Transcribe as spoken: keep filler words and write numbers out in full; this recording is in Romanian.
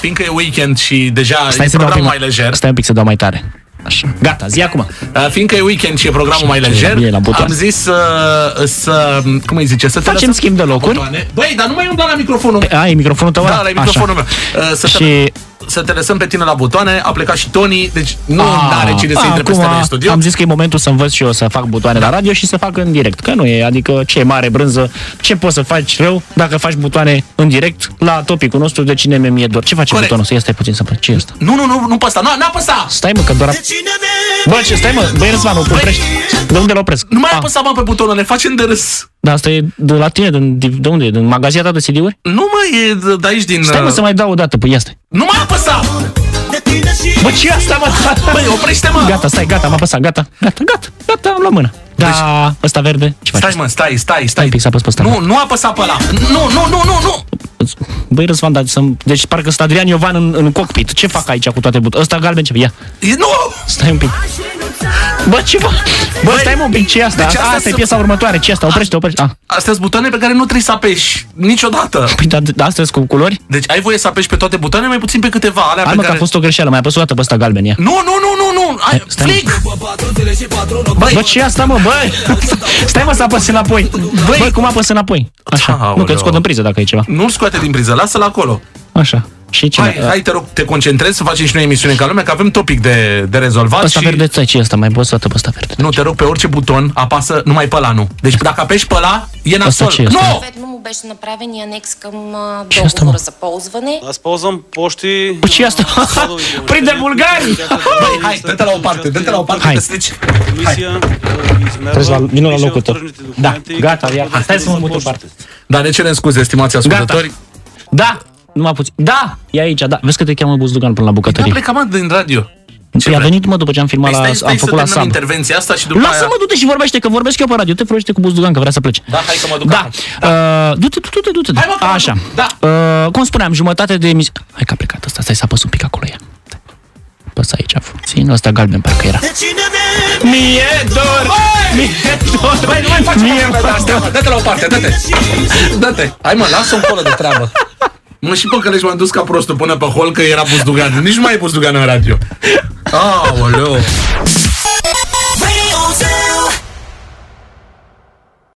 fiindcă e weekend și deja Stai e să dau programul pic, mai lejer. Stai un pic să dau mai tare. Așa. Gata, zi acum. Uh, fiindcă e weekend și e programul mai lejer, am zis să, să cum îi zice, să te facem schimb de locuri. Băi, dar nu mai umbla la microfonul. A, e microfonul tău? Da, la microfonul meu. Uh, să, și... te, să te lăsăm pe tine la butoane, a plecat și Tony, deci nu are cine să intre peste noi în studio. Am zis că e momentul să învăț și eu să fac butoane la radio și să fac în direct, că nu e, adică ce e mare brânză, ce poți să faci rău dacă faci butoane în direct la topicul nostru de cine mi-e dor. Ce face Corect. butonul ăsta? Ia stai puțin să fac. Ce e ăsta? Nu, nu, nu, nu pe ăsta, nu apăsa! Stai mă, că doar... Bă, ce, stai mă, băi Răzvanu, oprești. De unde l-opresc? Nu mai apăsa mă pe butonul, ne facem de râs. Da, asta e de la tine, de, de unde e? Din magazia ta de C D-uri? Nu mă, e de, de aici din... Stai mă să mai dau o dată, păi ia stai. Nu mai apăsa! Bă, ce asta, mă? Băi, oprește-mă! Gata, stai, gata, am apăsat, gata, gata, gata, gata, am luat mână. Da, deci, ăsta verde, ce faci? Stai mă, stai, stai, stai. Un pic să apăs pe ăsta. Nu, nu apăsa pe ăla. Nu, nu, nu, nu, nu. Băi, Răzvan, dar să deci parcă sunt Adrian Iovan în, în cockpit. Ce fac aici cu toate butoanele? Ăsta galben ce? Ia. Nu! Stai un pic. Bă, ce bă? Bă, stai mă un pic, ce e asta? Deci asta, asta e piesa următoare, ce e asta? Oprește, oprește. Ah. Astea sunt butoane pe care nu trebuie să apeși niciodată. Păi, dar da, astea sunt cu culori? Deci ai voie să apeși pe toate butoanele, mai puțin pe câteva. Alea Hai pe mă, care... că a fost o greșeală, mai apăs o dată pe ăsta galben, ia. Nu, nu, nu, nu, nu. Ai, flic! Băi. Bă, ce e asta, mă, băi? Stai mă să apăs înapoi. Băi, băi cum apăs înapoi? Așa. Aoleu. Nu, că-ți scot în priză dacă e ceva. Nu-l scoate din priză, lasă-l acolo. Așa. Și cine? Hai, hai, te rog, te concentrezi să facem și noi emisiune ca lumea, că avem topic de, de rezolvat. Ăsta și... verde, țai, ce e ăsta? Mai poți să dată pe ăsta verde. Nu, te rog, pe orice buton apasă, numai pe ăla nu. Deci dacă apeși pe ăla, e nasol. Nu! му беше направен и анекс към договора за ползване. Аз ползвам почти... Ce e asta? Prinde bulgari! Băi, hai, dă-te la o parte, dă-te la o parte, te strici. Trebuie să vină la locul tău. Da, gata, ia. Stai să mă mut o parte. Da, ne cerem scuze, estimați ascultători. Da, numai puțin. Da, e aici, da. Vezi că te cheamă Buzdugan până la bucătărie. Da, plecam din radio. Ce a venit, mă, după ce am filmat păi la... stai, stai am făcut să la sab. intervenția asta și după Lasă-mă, aia... du-te și vorbește, că vorbesc eu pe radio. Te vorbește cu Buzdugan, că vrea să plece. Da, hai că mă duc. Da, da. Uh, du-te, du-te, du-te. Hai, mă, așa. Da. Uh, cum spuneam, jumătate de emisiune... Hai că a plecat ăsta, stai să apăs un pic acolo, ia. Apăs aici, puțin, ăsta galben parcă era. Mie dor! Mie dor! Băi, nu mai faci mă, dă-te la o parte, dă-te. Dă-te. Hai mă, lasă-o acolo de treabă. Mă, și păcălești m-am dus ca prostul până pe hol că era Buzdugan. Nici nu mai e Buzdugan în radio. Aoleu.